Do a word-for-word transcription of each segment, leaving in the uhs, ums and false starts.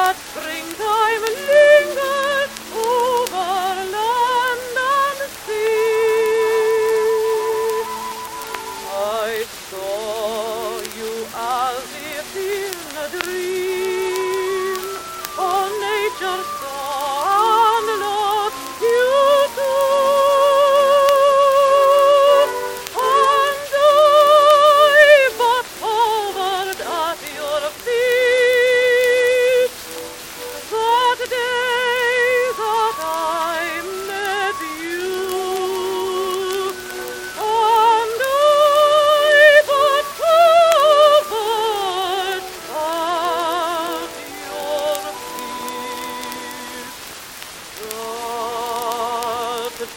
that springtime lingers over land and sea. I saw you as if in a dream, oh, nature saw and loved you too, and I but hovered at your feet that day that I met you, and I but hovered at your feet that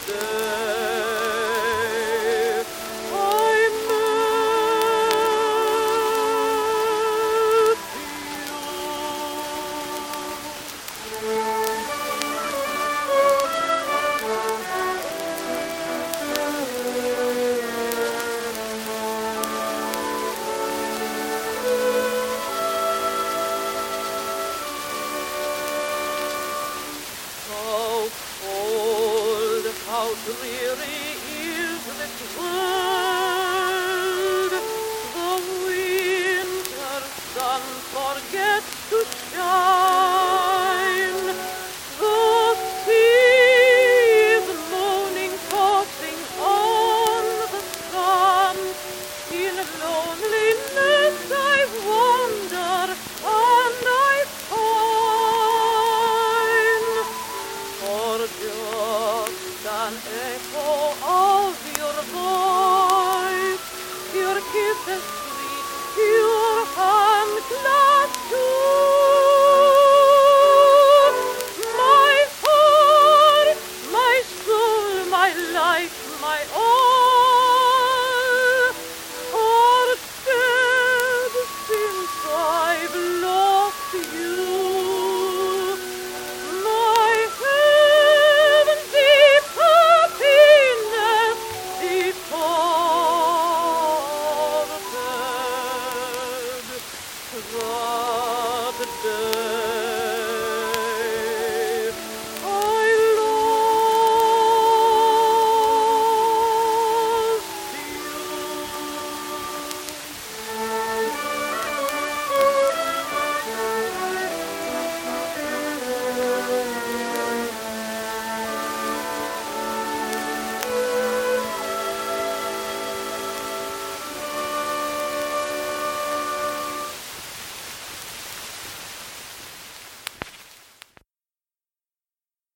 day I How cold, how dreary is this world. The winter sun forgets to shine. The sea is moaning, tossing on the sun. In loneliness I wander and I pine for just an echo of your voice, your kisses sweet, your hand clasp too. My heart, my soul, my life, my all are dead since I've lost you. My heaven deep happiness departed.